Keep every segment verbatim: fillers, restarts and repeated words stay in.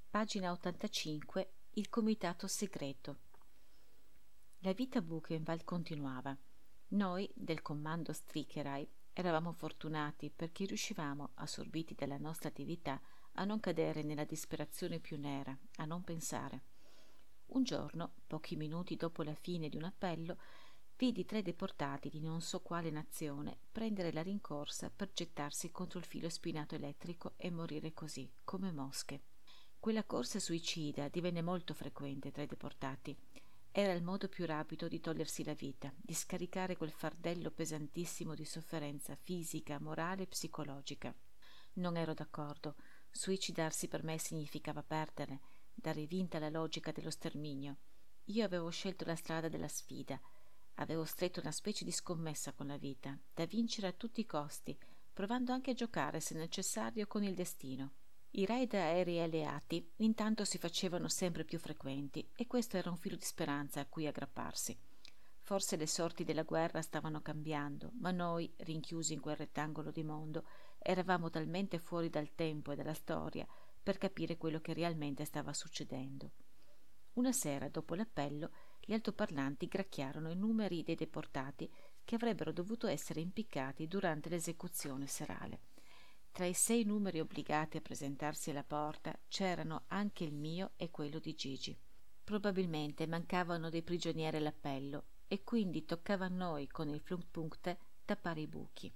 Pagina ottantacinque. Il comitato segreto. La vita a Buchenwald continuava. Noi, del comando Strickerei, eravamo fortunati perché riuscivamo, assorbiti dalla nostra attività, a non cadere nella disperazione più nera, a non pensare. Un giorno, pochi minuti dopo la fine di un appello, vidi tre deportati di non so quale nazione prendere la rincorsa per gettarsi contro il filo spinato elettrico e morire così, come mosche. Quella corsa suicida divenne molto frequente tra i deportati. Era il modo più rapido di togliersi la vita, di scaricare quel fardello pesantissimo di sofferenza fisica, morale e psicologica. Non ero d'accordo. Suicidarsi per me significava perdere, dare vinta alla logica dello sterminio. Io avevo scelto la strada della sfida. Avevo stretto una specie di scommessa con la vita, da vincere a tutti i costi, provando anche a giocare, se necessario, con il destino. I raid aerei alleati intanto si facevano sempre più frequenti e questo era un filo di speranza a cui aggrapparsi. Forse le sorti della guerra stavano cambiando, ma noi, rinchiusi in quel rettangolo di mondo, eravamo talmente fuori dal tempo e dalla storia per capire quello che realmente stava succedendo. Una sera, dopo l'appello, gli altoparlanti gracchiarono i numeri dei deportati che avrebbero dovuto essere impiccati durante l'esecuzione serale. Tra i sei numeri obbligati a presentarsi alla porta c'erano anche il mio e quello di Gigi. Probabilmente mancavano dei prigionieri all'appello e quindi toccava a noi con il Flugpunkte tappare i buchi.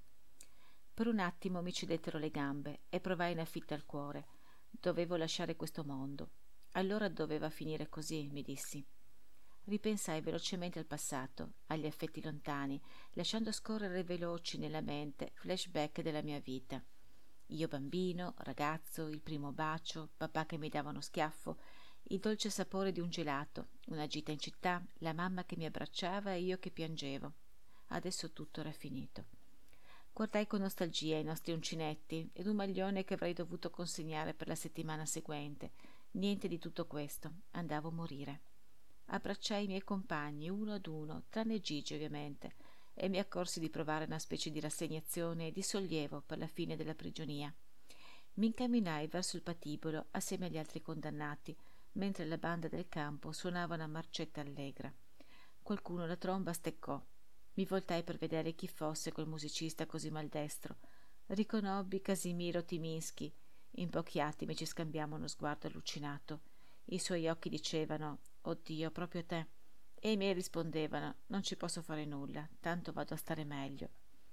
Per un attimo mi cedettero le gambe e provai una fitta al cuore. Dovevo lasciare questo mondo. Allora doveva finire così, mi dissi. Ripensai velocemente al passato, agli affetti lontani, lasciando scorrere veloci nella mente flashback della mia vita. Io bambino, ragazzo, il primo bacio, papà che mi dava uno schiaffo, il dolce sapore di un gelato, una gita in città, la mamma che mi abbracciava e io che piangevo. Adesso tutto era finito. Guardai con nostalgia i nostri uncinetti ed un maglione che avrei dovuto consegnare per la settimana seguente. Niente di tutto questo, andavo a morire. Abbracciai i miei compagni uno ad uno, tranne Gigi ovviamente, e mi accorsi di provare una specie di rassegnazione e di sollievo per la fine della prigionia. Mi incamminai verso il patibolo assieme agli altri condannati, mentre la banda del campo suonava una marcetta allegra. Qualcuno la tromba steccò. Mi voltai per vedere chi fosse quel musicista così maldestro. Riconobbi Casimiro Tyminski. In pochi attimi ci scambiammo uno sguardo allucinato. I suoi occhi dicevano «Oh Dio, proprio te!» e i miei rispondevano «Non ci posso fare nulla, tanto vado a stare meglio».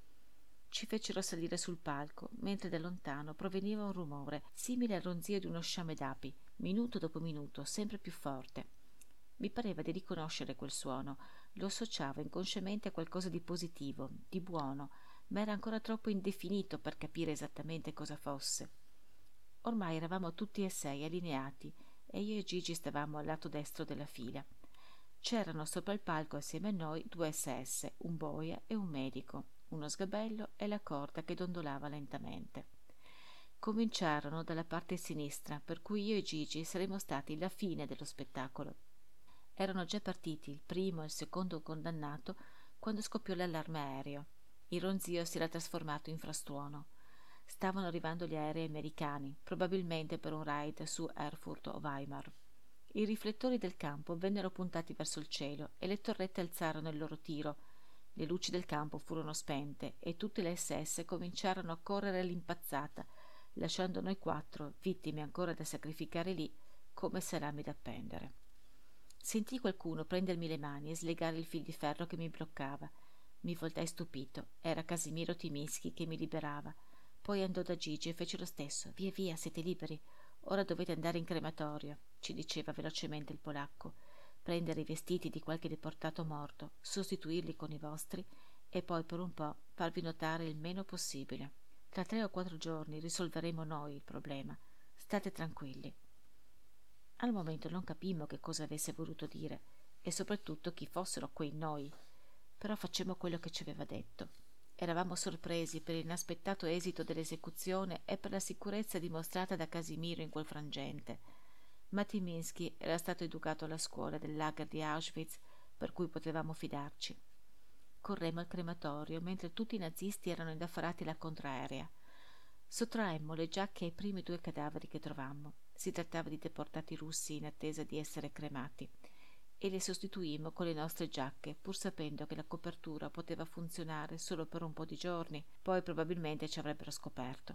Ci fecero salire sul palco, mentre da lontano proveniva un rumore, simile al ronzio di uno sciame d'api, minuto dopo minuto, sempre più forte. Mi pareva di riconoscere quel suono, lo associavo inconsciamente a qualcosa di positivo, di buono, ma era ancora troppo indefinito per capire esattamente cosa fosse. Ormai eravamo tutti e sei allineati e io e Gigi stavamo al lato destro della fila. C'erano sopra il palco assieme a noi due esse esse, un boia e un medico, uno sgabello e la corda che dondolava lentamente. Cominciarono dalla parte sinistra, per cui io e Gigi saremmo stati la fine dello spettacolo. Erano già partiti il primo e il secondo condannato quando scoppiò l'allarme aereo. Il ronzio si era trasformato in frastuono. Stavano arrivando gli aerei americani, probabilmente per un raid su Erfurt o Weimar. I riflettori del campo vennero puntati verso il cielo e le torrette alzarono il loro tiro. Le luci del campo furono spente e tutte le esse esse cominciarono a correre all'impazzata, lasciando noi quattro, vittime ancora da sacrificare lì, come salami da appendere. Sentii qualcuno prendermi le mani e slegare il fil di ferro che mi bloccava. Mi voltai stupito. Era Casimiro Tyminski che mi liberava. Poi andò da Gigi e fece lo stesso. «Via, via, siete liberi. Ora dovete andare in crematorio», ci diceva velocemente il polacco. «Prendere i vestiti di qualche deportato morto, sostituirli con i vostri e poi per un po' farvi notare il meno possibile. Tra tre o quattro giorni risolveremo noi il problema. State tranquilli». Al momento non capimmo che cosa avesse voluto dire e soprattutto chi fossero quei noi, però facemmo quello che ci aveva detto. Eravamo sorpresi per l'inaspettato esito dell'esecuzione e per la sicurezza dimostrata da Casimiro in quel frangente. Ma Tyminski era stato educato alla scuola del lager di Auschwitz, per cui potevamo fidarci. Corremmo al crematorio mentre tutti i nazisti erano indaffarati alla contraerea. Sottraemmo le giacche ai primi due cadaveri che trovammo. Si trattava di deportati russi in attesa di essere cremati, e le sostituimmo con le nostre giacche, pur sapendo che la copertura poteva funzionare solo per un po' di giorni, poi probabilmente ci avrebbero scoperto.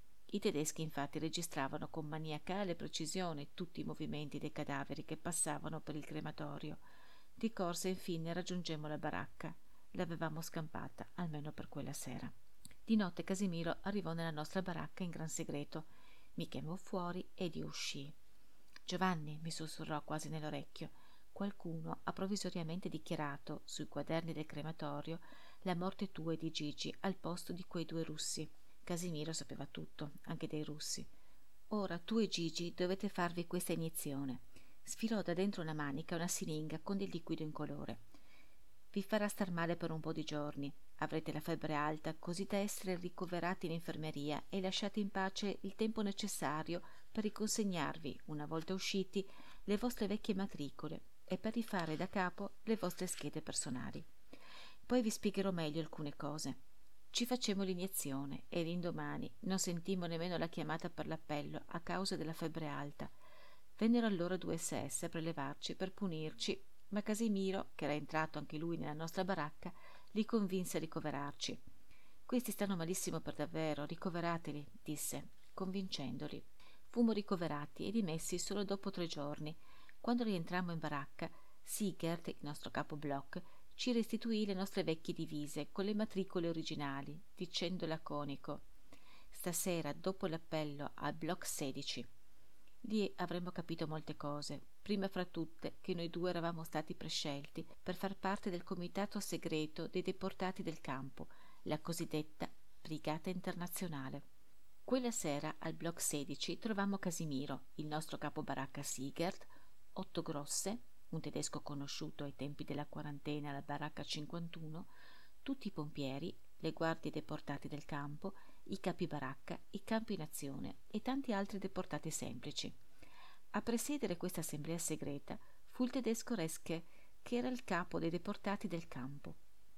I tedeschi infatti registravano con maniacale precisione tutti i movimenti dei cadaveri che passavano per il crematorio. Di corsa infine raggiungemmo la baracca. L'avevamo scampata, almeno per quella sera. Di notte Casimiro arrivò nella nostra baracca in gran segreto. Mi chiamò fuori ed io uscii. «Giovanni», mi sussurrò quasi nell'orecchio, «qualcuno ha provvisoriamente dichiarato sui quaderni del crematorio la morte tua e di Gigi al posto di quei due russi». Casimiro sapeva tutto, anche dei russi. «Ora tu e Gigi dovete farvi questa iniezione». Sfilò da dentro una manica una siringa con del liquido incolore. «Vi farà star male per un po' di giorni. Avrete la febbre alta, così da essere ricoverati in infermeria e lasciati in pace il tempo necessario per riconsegnarvi, una volta usciti, le vostre vecchie matricole e per rifare da capo le vostre schede personali. Poi vi spiegherò meglio alcune cose». Ci facemmo l'iniezione e l'indomani non sentimmo nemmeno la chiamata per l'appello a causa della febbre alta. Vennero allora due S S a prelevarci per punirci, ma Casimiro, che era entrato anche lui nella nostra baracca, li convinse a ricoverarci. «Questi stanno malissimo per davvero, ricoverateli», disse, convincendoli. Fummo ricoverati e dimessi solo dopo tre giorni. Quando rientrammo in baracca, Sigert, il nostro capo block, ci restituì le nostre vecchie divise con le matricole originali, dicendo laconico: «Stasera, dopo l'appello al block sedici». Lì avremmo capito molte cose, prima fra tutte che noi due eravamo stati prescelti per far parte del comitato segreto dei deportati del campo, la cosiddetta Brigata Internazionale. Quella sera al block sedici trovammo Casimiro, il nostro capo baracca Sigert, Otto Grosse, un tedesco conosciuto ai tempi della quarantena alla baracca cinquantuno, tutti i pompieri, le guardie deportati del campo, i capi baracca, i campi in azione e tanti altri deportati semplici. A presiedere questa assemblea segreta fu il tedesco Reschke, che era il capo dei deportati del campo.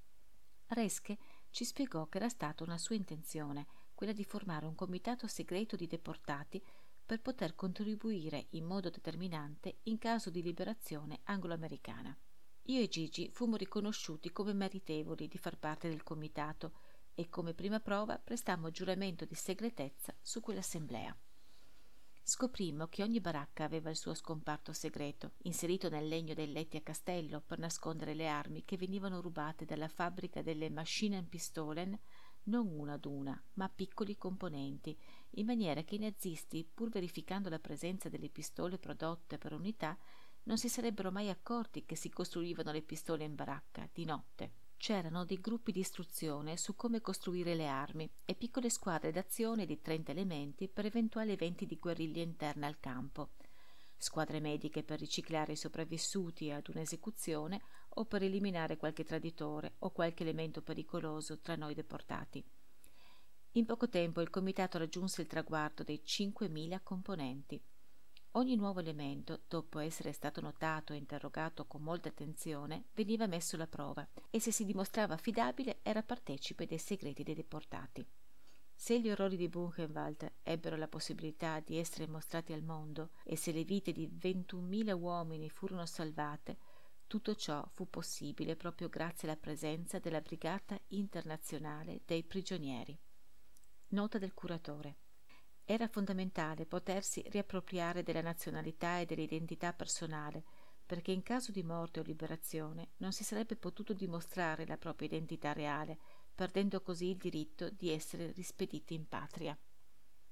Reschke ci spiegò che era stata una sua intenzione, quella di formare un comitato segreto di deportati per poter contribuire in modo determinante in caso di liberazione anglo-americana. Io e Gigi fummo riconosciuti come meritevoli di far parte del comitato e come prima prova prestammo giuramento di segretezza su quell'assemblea. Scoprimmo che ogni baracca aveva il suo scomparto segreto, inserito nel legno dei letti a castello per nascondere le armi che venivano rubate dalla fabbrica delle Maschinenpistolen, non una ad una, ma piccoli componenti, in maniera che i nazisti, pur verificando la presenza delle pistole prodotte per unità, non si sarebbero mai accorti che si costruivano le pistole in baracca, di notte. C'erano dei gruppi di istruzione su come costruire le armi e piccole squadre d'azione di trenta elementi per eventuali eventi di guerriglia interna al campo, squadre mediche per riciclare i sopravvissuti ad un'esecuzione o per eliminare qualche traditore o qualche elemento pericoloso tra noi deportati. In poco tempo il comitato raggiunse il traguardo dei cinquemila componenti. Ogni nuovo elemento, dopo essere stato notato e interrogato con molta attenzione, veniva messo alla prova e se si dimostrava affidabile era partecipe dei segreti dei deportati. Se gli orrori di Buchenwald ebbero la possibilità di essere mostrati al mondo e se le vite di ventunomila uomini furono salvate, tutto ciò fu possibile proprio grazie alla presenza della Brigata Internazionale dei Prigionieri. Nota del curatore. Era fondamentale potersi riappropriare della nazionalità e dell'identità personale, perché in caso di morte o liberazione non si sarebbe potuto dimostrare la propria identità reale, perdendo così il diritto di essere rispediti in patria.